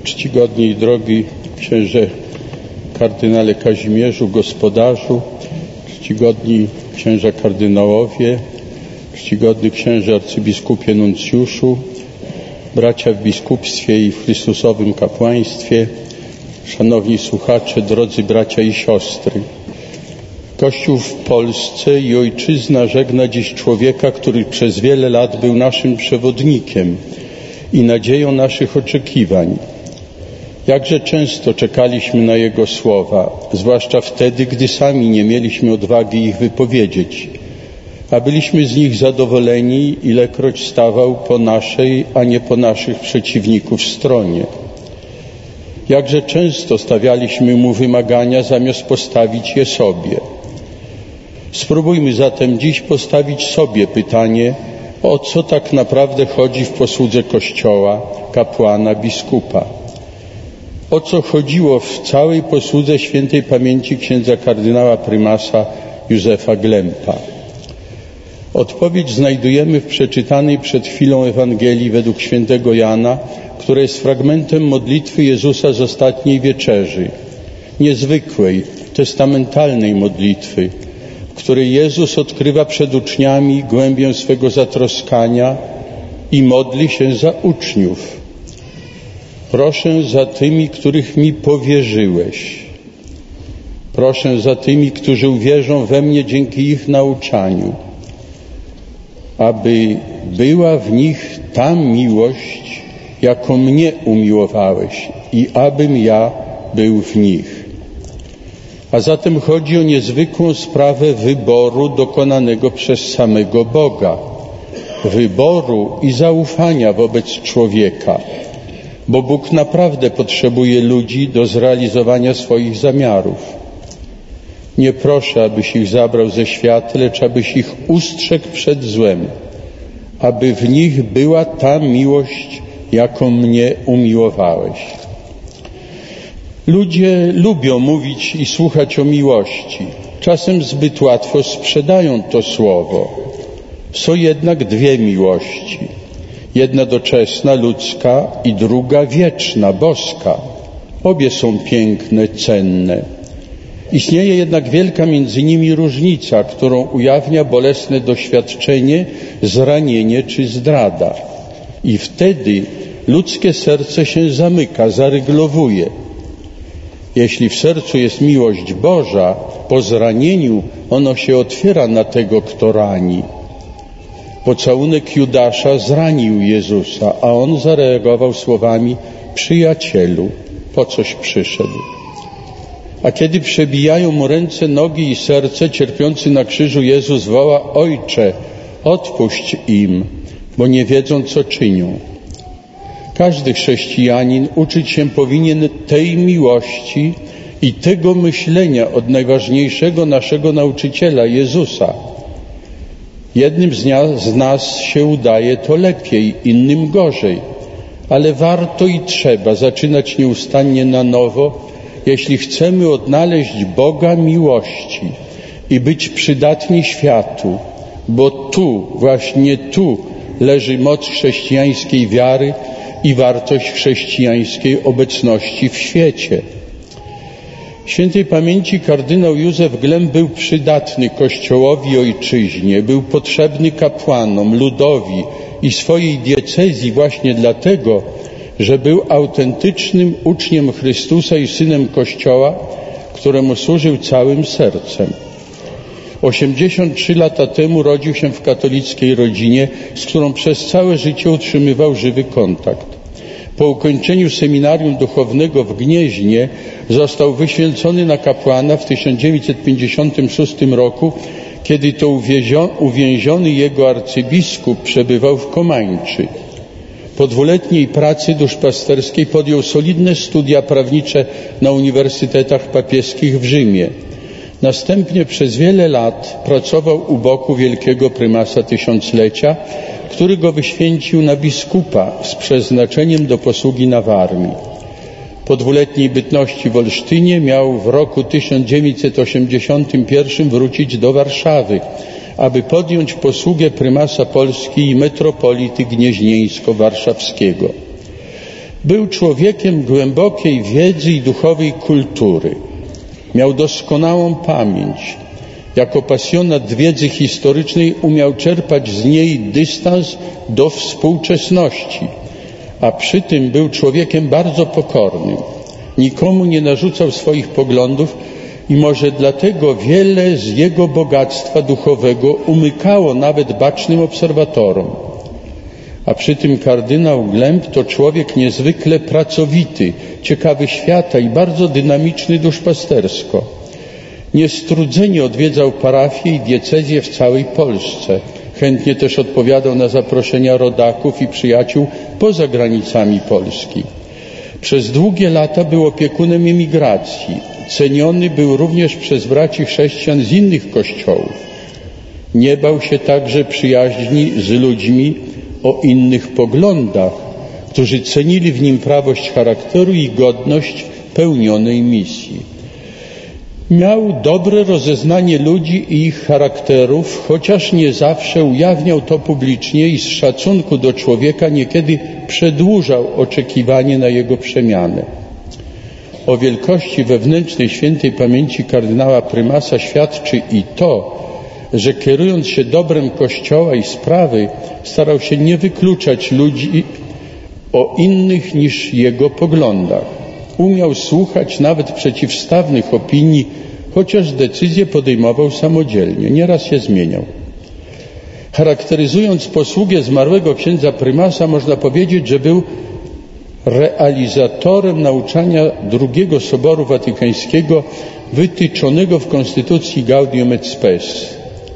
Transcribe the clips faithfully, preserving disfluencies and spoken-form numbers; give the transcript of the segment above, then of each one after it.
Czcigodny i drogi księże kardynale Kazimierzu, gospodarzu, czcigodni księża kardynałowie, czcigodny księże arcybiskupie nuncjuszu, bracia w biskupstwie i w Chrystusowym kapłaństwie, szanowni słuchacze, drodzy bracia i siostry. Kościół w Polsce i Ojczyzna żegna dziś człowieka, który przez wiele lat był naszym przewodnikiem i nadzieją naszych oczekiwań. Jakże często czekaliśmy na Jego słowa, zwłaszcza wtedy, gdy sami nie mieliśmy odwagi ich wypowiedzieć, a byliśmy z nich zadowoleni, ilekroć stawał po naszej, a nie po naszych przeciwników stronie. Jakże często stawialiśmy Mu wymagania, zamiast postawić je sobie. Spróbujmy zatem dziś postawić sobie pytanie, o co tak naprawdę chodzi w posłudze Kościoła, kapłana, biskupa. O co chodziło w całej posłudze świętej pamięci księdza kardynała prymasa Józefa Glempa. Odpowiedź znajdujemy w przeczytanej przed chwilą Ewangelii według świętego Jana, która jest fragmentem modlitwy Jezusa z ostatniej wieczerzy, niezwykłej, testamentalnej modlitwy, w której Jezus odkrywa przed uczniami głębię swego zatroskania i modli się za uczniów. Proszę za tymi, których mi powierzyłeś. Proszę za tymi, którzy uwierzą we mnie dzięki ich nauczaniu, aby była w nich ta miłość, jaką mnie umiłowałeś i abym ja był w nich. A zatem chodzi o niezwykłą sprawę wyboru dokonanego przez samego Boga, wyboru i zaufania wobec człowieka, bo Bóg naprawdę potrzebuje ludzi do zrealizowania swoich zamiarów. Nie proszę, abyś ich zabrał ze świata, lecz abyś ich ustrzegł przed złem, aby w nich była ta miłość, jaką mnie umiłowałeś. Ludzie lubią mówić i słuchać o miłości. Czasem zbyt łatwo sprzedają to słowo. Są jednak dwie miłości. Jedna doczesna, ludzka i druga wieczna, boska. Obie są piękne, cenne. Istnieje jednak wielka między nimi różnica, którą ujawnia bolesne doświadczenie, zranienie czy zdrada. I wtedy ludzkie serce się zamyka, zaryglowuje. Jeśli w sercu jest miłość Boża, po zranieniu ono się otwiera na tego, kto rani. Pocałunek Judasza zranił Jezusa, a On zareagował słowami: przyjacielu, po coś przyszedł. A kiedy przebijają mu ręce, nogi i serce, cierpiący na krzyżu Jezus woła: Ojcze, odpuść im, bo nie wiedzą, co czynią. Każdy chrześcijanin uczyć się powinien tej miłości i tego myślenia od najważniejszego naszego nauczyciela, Jezusa. Jednym z nas, z nas się udaje to lepiej, innym gorzej, ale warto i trzeba zaczynać nieustannie na nowo, jeśli chcemy odnaleźć Boga miłości i być przydatni światu, bo tu, właśnie tu leży moc chrześcijańskiej wiary i wartość chrześcijańskiej obecności w świecie. Świętej pamięci kardynał Józef Glemp był przydatny Kościołowi i ojczyźnie, był potrzebny kapłanom, ludowi i swojej diecezji właśnie dlatego, że był autentycznym uczniem Chrystusa i synem Kościoła, któremu służył całym sercem. osiemdziesiąt trzy lata temu rodził się w katolickiej rodzinie, z którą przez całe życie utrzymywał żywy kontakt. Po ukończeniu seminarium duchownego w Gnieźnie został wyświęcony na kapłana w tysiąc dziewięćset pięćdziesiątym szóstym roku, kiedy to uwięziony jego arcybiskup przebywał w Komańczy. Po dwuletniej pracy duszpasterskiej podjął solidne studia prawnicze na uniwersytetach papieskich w Rzymie. Następnie przez wiele lat pracował u boku wielkiego prymasa tysiąclecia, który go wyświęcił na biskupa z przeznaczeniem do posługi na Warmii. Po dwuletniej bytności w Olsztynie miał w roku tysiąc dziewięćset osiemdziesiątym pierwszym wrócić do Warszawy, aby podjąć posługę prymasa Polski i metropolity gnieźnieńsko-warszawskiego. Był człowiekiem głębokiej wiedzy i duchowej kultury. Miał doskonałą pamięć. Jako pasjonat wiedzy historycznej umiał czerpać z niej dystans do współczesności, a przy tym był człowiekiem bardzo pokornym. Nikomu nie narzucał swoich poglądów i może dlatego wiele z jego bogactwa duchowego umykało nawet bacznym obserwatorom. A przy tym kardynał Glemp to człowiek niezwykle pracowity, ciekawy świata i bardzo dynamiczny duszpastersko. Niestrudzenie odwiedzał parafie i diecezje w całej Polsce. Chętnie też odpowiadał na zaproszenia rodaków i przyjaciół poza granicami Polski. Przez długie lata był opiekunem emigracji. Ceniony był również przez braci chrześcijan z innych kościołów. Nie bał się także przyjaźni z ludźmi o innych poglądach, którzy cenili w nim prawość charakteru i godność pełnionej misji. Miał dobre rozeznanie ludzi i ich charakterów, chociaż nie zawsze ujawniał to publicznie i z szacunku do człowieka niekiedy przedłużał oczekiwanie na jego przemianę. O wielkości wewnętrznej świętej pamięci kardynała prymasa świadczy i to, że kierując się dobrem Kościoła i sprawy, starał się nie wykluczać ludzi o innych niż jego poglądach. Umiał słuchać nawet przeciwstawnych opinii, chociaż decyzje podejmował samodzielnie. Nieraz się zmieniał. Charakteryzując posługę zmarłego księdza prymasa, można powiedzieć, że był realizatorem nauczania drugiego Soboru Watykańskiego wytyczonego w Konstytucji Gaudium et Spes.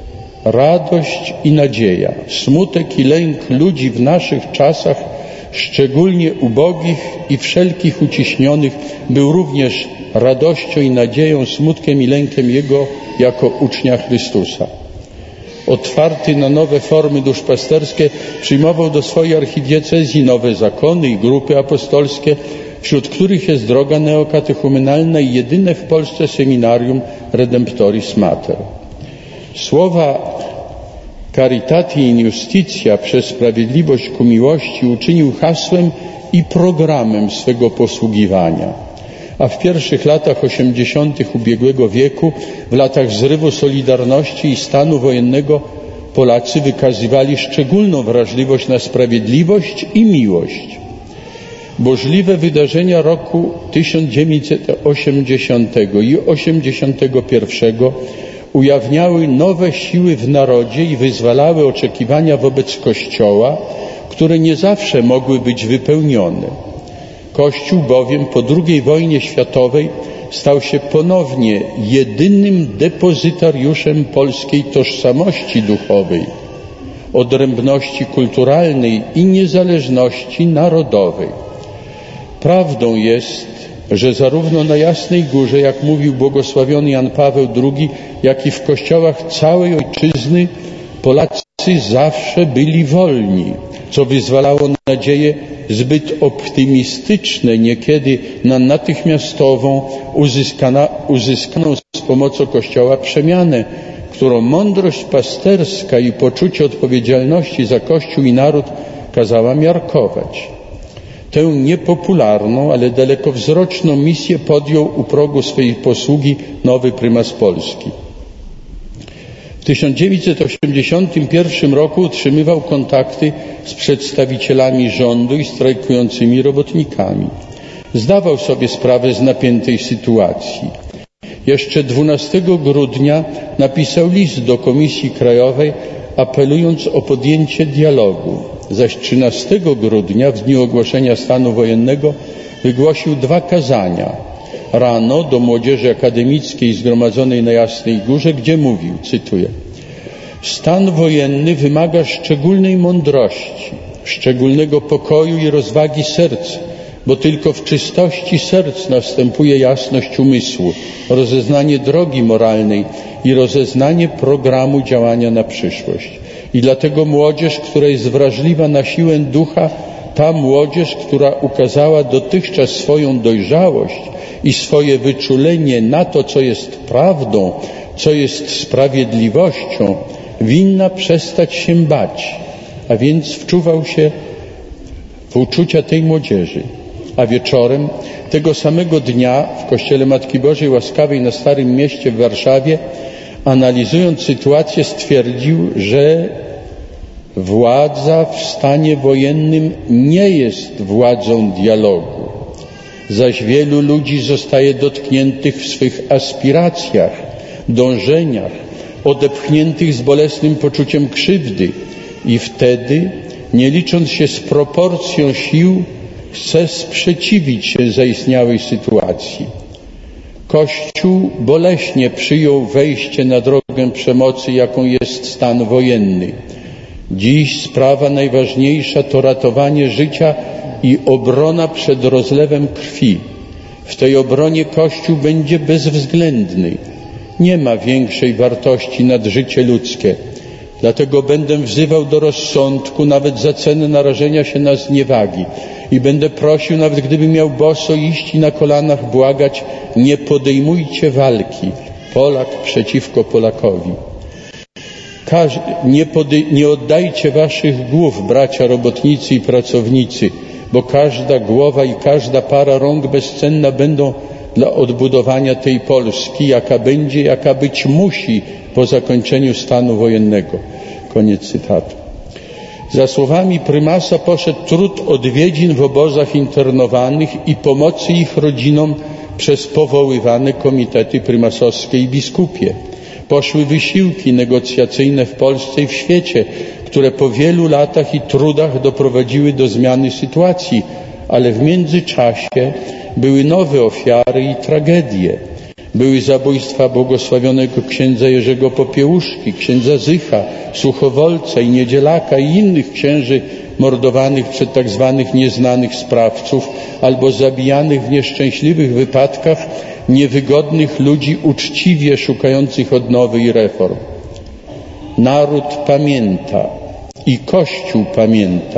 Radość i nadzieja, smutek i lęk ludzi w naszych czasach, szczególnie ubogich i wszelkich uciśnionych, był również radością i nadzieją, smutkiem i lękiem Jego jako ucznia Chrystusa. Otwarty na nowe formy duszpasterskie, przyjmował do swojej archidiecezji nowe zakony i grupy apostolskie, wśród których jest droga neokatechumenalna i jedyne w Polsce seminarium Redemptoris Mater. Słowa Caritati in Justitia, przez sprawiedliwość ku miłości, uczynił hasłem i programem swego posługiwania. A w pierwszych latach osiemdziesiątych ubiegłego wieku, w latach zrywu Solidarności i stanu wojennego, Polacy wykazywali szczególną wrażliwość na sprawiedliwość i miłość. Burzliwe wydarzenia roku tysiąc dziewięćset osiemdziesiątego i osiemdziesiątego pierwszego ujawniały nowe siły w narodzie i wyzwalały oczekiwania wobec Kościoła, które nie zawsze mogły być wypełnione. Kościół bowiem po drugiej wojnie światowej stał się ponownie jedynym depozytariuszem polskiej tożsamości duchowej, odrębności kulturalnej i niezależności narodowej. Prawdą jest, że zarówno na Jasnej Górze, jak mówił błogosławiony Jan Paweł drugi, jak i w kościołach całej ojczyzny Polacy zawsze byli wolni, co wyzwalało nadzieje zbyt optymistyczne niekiedy na natychmiastową, uzyskana, uzyskaną z pomocą Kościoła przemianę, którą mądrość pasterska i poczucie odpowiedzialności za Kościół i naród kazała miarkować. Tę niepopularną, ale dalekowzroczną misję podjął u progu swej posługi nowy prymas Polski. W tysiąc dziewięćset osiemdziesiątym pierwszym roku utrzymywał kontakty z przedstawicielami rządu i strajkującymi robotnikami. Zdawał sobie sprawę z napiętej sytuacji. Jeszcze dwunastego grudnia napisał list do Komisji Krajowej, apelując o podjęcie dialogu. Zaś trzynastego grudnia, w dniu ogłoszenia stanu wojennego, wygłosił dwa kazania. Rano do młodzieży akademickiej zgromadzonej na Jasnej Górze, gdzie mówił, cytuję: stan wojenny wymaga szczególnej mądrości, szczególnego pokoju i rozwagi serca, bo tylko w czystości serc następuje jasność umysłu, rozeznanie drogi moralnej i rozeznanie programu działania na przyszłość. I dlatego młodzież, która jest wrażliwa na siłę ducha, ta młodzież, która ukazała dotychczas swoją dojrzałość i swoje wyczulenie na to, co jest prawdą, co jest sprawiedliwością, winna przestać się bać, a więc wczuwał się w uczucia tej młodzieży. a wieczorem tego samego dnia w Kościele Matki Bożej Łaskawej na Starym Mieście w Warszawie, analizując sytuację, stwierdził, że władza w stanie wojennym nie jest władzą dialogu, zaś wielu ludzi zostaje dotkniętych w swych aspiracjach, dążeniach, odepchniętych z bolesnym poczuciem krzywdy i wtedy, nie licząc się z proporcją sił, chce sprzeciwić się zaistniałej sytuacji. Kościół boleśnie przyjął wejście na drogę przemocy, jaką jest stan wojenny. Dziś sprawa najważniejsza to ratowanie życia i obrona przed rozlewem krwi. W tej obronie Kościół będzie bezwzględny. Nie ma większej wartości nad życie ludzkie. Dlatego będę wzywał do rozsądku nawet za cenę narażenia się na zniewagi i będę prosił, nawet gdybym miał boso iść i na kolanach błagać, nie podejmujcie walki Polak przeciwko Polakowi. Każ, nie, podej, nie oddajcie waszych głów, bracia robotnicy i pracownicy, bo każda głowa i każda para rąk bezcenna będą dla odbudowania tej Polski, jaka będzie, jaka być musi po zakończeniu stanu wojennego. Koniec cytatu. Za słowami prymasa poszedł trud odwiedzin w obozach internowanych i pomocy ich rodzinom przez powoływane komitety prymasowskie i biskupie. Poszły wysiłki negocjacyjne w Polsce i w świecie, które po wielu latach i trudach doprowadziły do zmiany sytuacji, ale w międzyczasie były nowe ofiary i tragedie. Były zabójstwa błogosławionego księdza Jerzego Popiełuszki, księdza Zycha, Suchowolca i Niedzielaka i innych księży mordowanych przez tak zwanych nieznanych sprawców albo zabijanych w nieszczęśliwych wypadkach niewygodnych ludzi uczciwie szukających odnowy i reform. Naród pamięta i Kościół pamięta,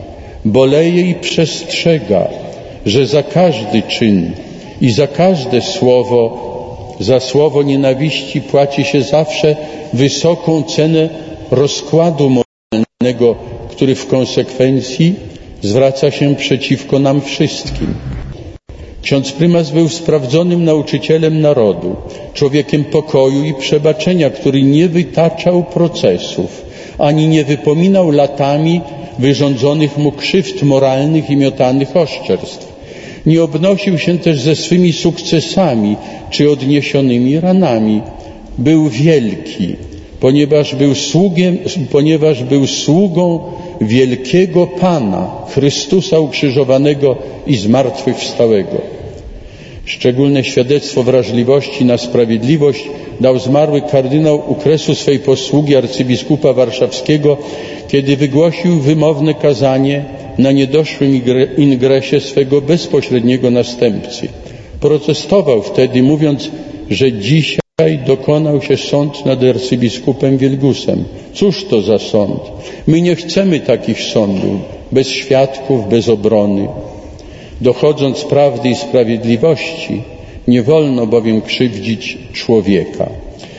boleje i przestrzega, że za każdy czyn i za każde słowo, za słowo nienawiści płaci się zawsze wysoką cenę rozkładu moralnego, który w konsekwencji zwraca się przeciwko nam wszystkim. Ksiądz prymas był sprawdzonym nauczycielem narodu, człowiekiem pokoju i przebaczenia, który nie wytaczał procesów, ani nie wypominał latami wyrządzonych mu krzywd moralnych i miotanych oszczerstw. Nie obnosił się też ze swymi sukcesami czy odniesionymi ranami. Był wielki, ponieważ był, sługiem, ponieważ był sługą wielkiego Pana, Chrystusa ukrzyżowanego i zmartwychwstałego. Szczególne świadectwo wrażliwości na sprawiedliwość dał zmarły kardynał u kresu swej posługi arcybiskupa warszawskiego, kiedy wygłosił wymowne kazanie na niedoszłym ingresie swego bezpośredniego następcy. Protestował wtedy, mówiąc, że dzisiaj dokonał się sąd nad arcybiskupem Wielgusem. Cóż to za sąd? My nie chcemy takich sądów, bez świadków, bez obrony. Dochodząc prawdy i sprawiedliwości, nie wolno bowiem krzywdzić człowieka.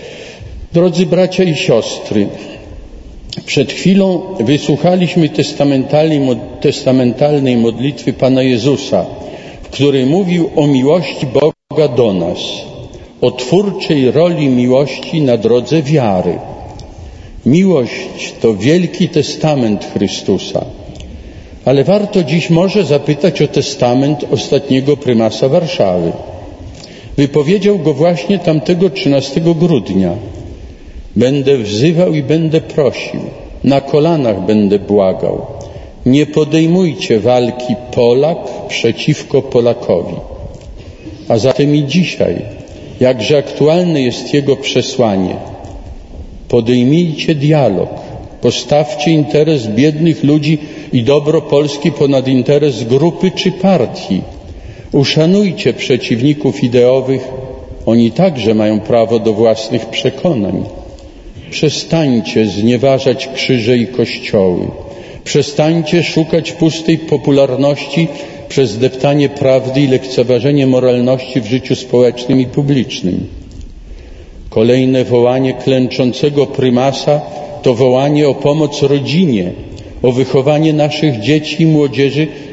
Drodzy bracia i siostry, przed chwilą wysłuchaliśmy testamentalnej, testamentalnej modlitwy Pana Jezusa, w której mówił o miłości Boga do nas, o twórczej roli miłości na drodze wiary. Miłość to wielki testament Chrystusa, ale warto dziś może zapytać o testament ostatniego prymasa Warszawy. Wypowiedział go właśnie tamtego trzynastego grudnia. Będę wzywał i będę prosił, na kolanach będę błagał. Nie podejmujcie walki Polak przeciwko Polakowi. A zatem i dzisiaj, jakże aktualne jest jego przesłanie. Podejmijcie dialog, postawcie interes biednych ludzi i dobro Polski ponad interes grupy czy partii. Uszanujcie przeciwników ideowych, oni także mają prawo do własnych przekonań. Przestańcie znieważać krzyże i kościoły. Przestańcie szukać pustej popularności przez deptanie prawdy i lekceważenie moralności w życiu społecznym i publicznym. Kolejne wołanie klęczącego prymasa to wołanie o pomoc rodzinie, o wychowanie naszych dzieci i młodzieży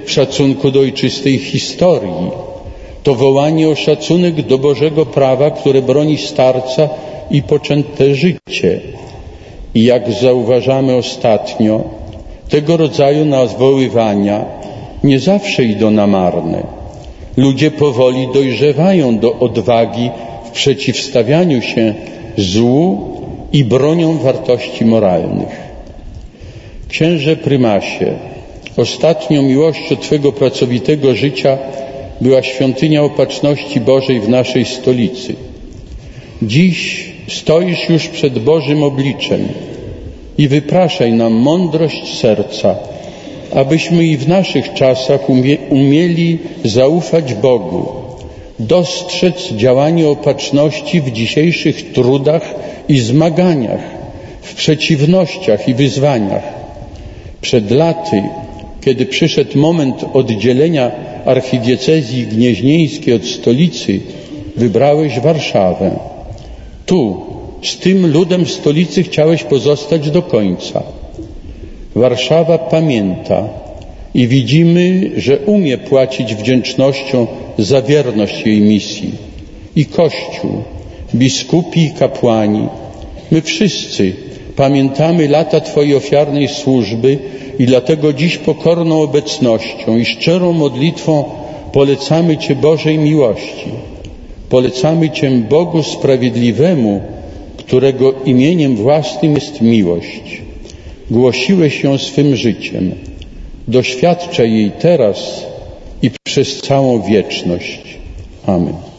w szacunku do ojczystej historii. To wołanie o szacunek do Bożego prawa, które broni starca i poczęte życie. I jak zauważamy ostatnio, tego rodzaju nawoływania nie zawsze idą na marne. Ludzie powoli dojrzewają do odwagi w przeciwstawianiu się złu i bronią wartości moralnych. Księże prymasie, ostatnią miłością Twego pracowitego życia była świątynia Opatrzności Bożej w naszej stolicy. Dziś stoisz już przed Bożym obliczem i wypraszaj nam mądrość serca, abyśmy i w naszych czasach umie, umieli zaufać Bogu, dostrzec działanie Opatrzności w dzisiejszych trudach i zmaganiach, w przeciwnościach i wyzwaniach. Przed laty, kiedy przyszedł moment oddzielenia archidiecezji gnieźnieńskiej od stolicy, wybrałeś Warszawę. Tu, z tym ludem stolicy chciałeś pozostać do końca. Warszawa pamięta i widzimy, że umie płacić wdzięcznością za wierność jej misji. I Kościół, biskupi i kapłani, my wszyscy pamiętamy lata Twojej ofiarnej służby i dlatego dziś pokorną obecnością i szczerą modlitwą polecamy Cię Bożej miłości. Polecamy Cię Bogu Sprawiedliwemu, którego imieniem własnym jest miłość. Głosiłeś ją swym życiem. Doświadczaj jej teraz i przez całą wieczność. Amen.